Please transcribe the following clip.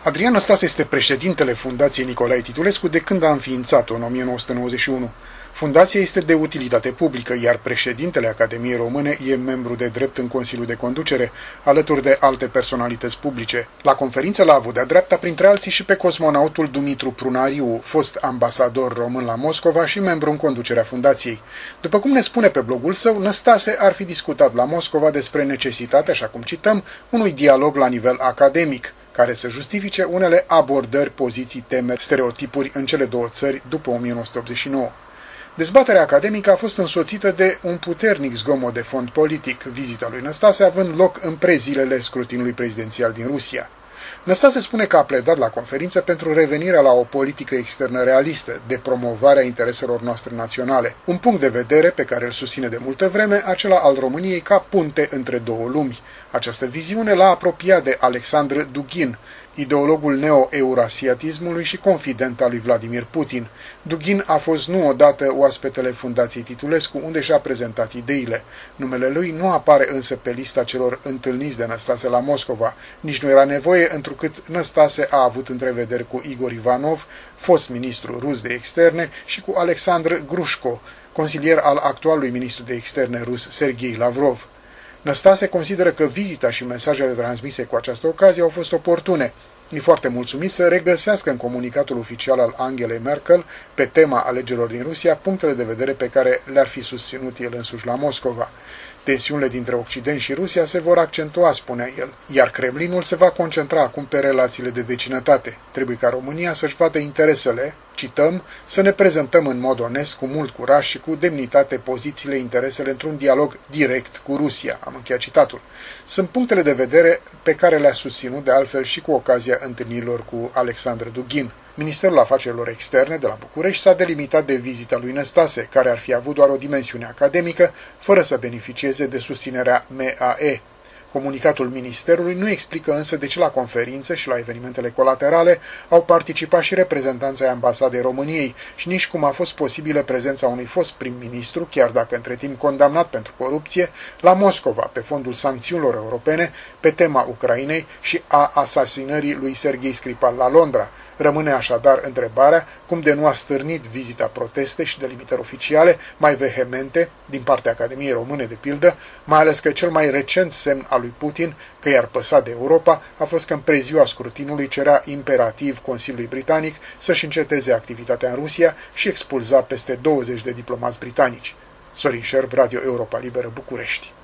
Adrian Năstase este președintele Fundației Nicolae Titulescu de când a înființat-o în 1991. Fundația este de utilitate publică, iar președintele Academiei Române e membru de drept în Consiliul de Conducere, alături de alte personalități publice. La conferință l-a avut de-a dreapta, printre alții, și pe cosmonautul Dumitru Prunariu, fost ambasador român la Moscova și membru în conducerea fundației. După cum ne spune pe blogul său, Năstase ar fi discutat la Moscova despre necesitatea, așa cum cităm, unui dialog la nivel academic, care să justifice unele abordări, poziții, temeri, stereotipuri în cele două țări după 1989. Dezbaterea academică a fost însoțită de un puternic zgomot de fond politic, vizita lui Năstase având loc în prezilele scrutinului prezidențial din Rusia. Năstase spune că a pledat la conferință pentru revenirea la o politică externă realistă, de promovarea intereselor noastre naționale, un punct de vedere pe care îl susține de multă vreme, acela al României ca punte între două lumi. Această viziune l-a apropiat de Alexandr Dugin, ideologul neo-eurasiatismului și confident al lui Vladimir Putin. Dugin a fost nu odată oaspetele Fundației Titulescu, unde și-a prezentat ideile. Numele lui nu apare însă pe lista celor întâlniți de Năstase la Moscova. Nici nu era nevoie, întrucât Năstase a avut întrevederi cu Igor Ivanov, fost ministru rus de externe, și cu Alexandr Grușko, consilier al actualului ministru de externe rus Sergei Lavrov. Năstase consideră că vizita și mesajele transmise cu această ocazie au fost oportune. E foarte mulțumit să regăsească în comunicatul oficial al Angelei Merkel pe tema alegerilor din Rusia punctele de vedere pe care le-ar fi susținut el însuși la Moscova. Tensiunile dintre Occident și Rusia se vor accentua, spunea el, iar Kremlinul se va concentra acum pe relațiile de vecinătate. Trebuie ca România să-și vadă interesele, cităm, să ne prezentăm în mod onest, cu mult curaj și cu demnitate pozițiile, interesele într-un dialog direct cu Rusia. Am încheiat citatul. Sunt punctele de vedere pe care le-a susținut de altfel și cu ocazia întâlnirilor cu Alexandr Dugin. Ministerul Afacerilor Externe de la București s-a delimitat de vizita lui Năstase, care ar fi avut doar o dimensiune academică, fără să beneficieze de susținerea MAE. Comunicatul Ministerului nu explică însă de ce la conferințe și la evenimentele colaterale au participat și reprezentanții Ambasadei României și nici cum a fost posibilă prezența unui fost prim-ministru, chiar dacă între timp condamnat pentru corupție, la Moscova pe fondul sancțiunilor europene pe tema Ucrainei și a asasinării lui Serghei Skripal la Londra. Rămâne așadar întrebarea cum de nu a stârnit vizita proteste și delimitări oficiale mai vehemente din partea Academiei Române, de pildă, mai ales că cel mai recent semn al lui Putin că i-ar păsa de Europa a fost că în preziua scrutinului cerea imperativ Consiliului Britanic să-și înceteze activitatea în Rusia și expulza peste 20 de diplomați britanici. Sorin Șerb, Radio Europa Liberă, București.